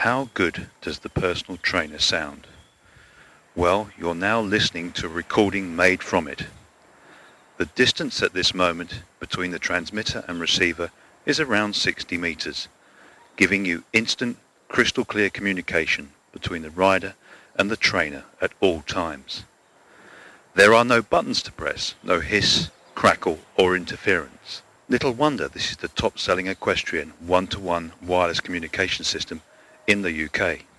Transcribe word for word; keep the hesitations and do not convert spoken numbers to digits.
How good does the personal trainer sound? Well, you're now listening to a recording made from it. The distance at this moment between the transmitter and receiver is around sixty meters, giving you instant, crystal clear communication between the rider and the trainer at all times. There are no buttons to press, no hiss, crackle or interference. Little wonder this is the top-selling equestrian one-to-one wireless communication system in the U K.